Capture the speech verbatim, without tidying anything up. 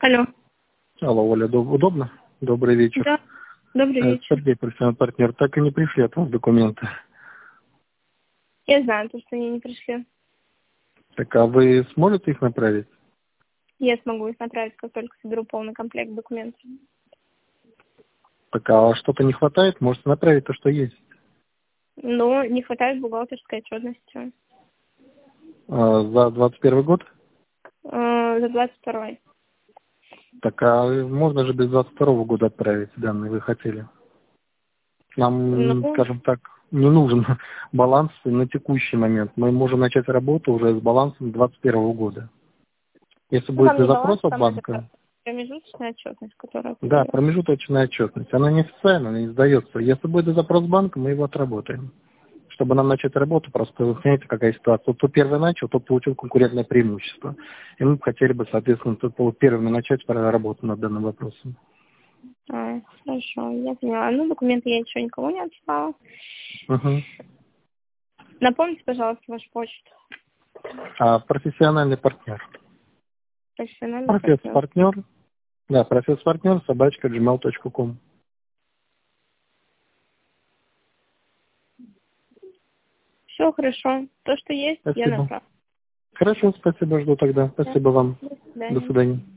Алло. Алло, Оля, доб- удобно? Добрый вечер. Да, добрый Э, вечер. Сергей, профессиональный партнер. Так и не пришли от вас документы. Я знаю, то, что они не пришли. Так, а вы сможете их направить? Я смогу их направить, как только соберу полный комплект документов. Так, а что-то не хватает? Можете направить то, что есть. Но не хватает бухгалтерской отчетности. А, за двадцать первый год? Э, за двадцать второй. Так, а можно же без двадцать второго года отправить данные вы хотели? Нам, Ну, скажем так, не нужен баланс на текущий момент. Мы можем начать работу уже с балансом двадцать первого года. Если ну, будет там для не баланс, запроса там это банка, промежуточная отчетность, которая да, подается. промежуточная отчетность. Она неофициальная, она не сдается. Если будет запрос банка, мы его отработаем. Чтобы нам начать работу, просто вы понимаете, какая ситуация. Вот кто первый начал, тот получил конкурентное преимущество. И мы бы хотели бы, соответственно, тот был первым начать работу над данным вопросом. А, хорошо, я поняла. Ну, документы я еще никому не отсылала. Угу. Напомните, пожалуйста, вашу почту. А профессиональный партнер. Профессиональный партнер. Профессор-партнер. Да, профессор-партнер, собачка, джимейл точка ком. Все хорошо. То, что есть, я Спасибо. направлю. Хорошо, спасибо, жду тогда. Да. Спасибо вам. До До свидания. свидания.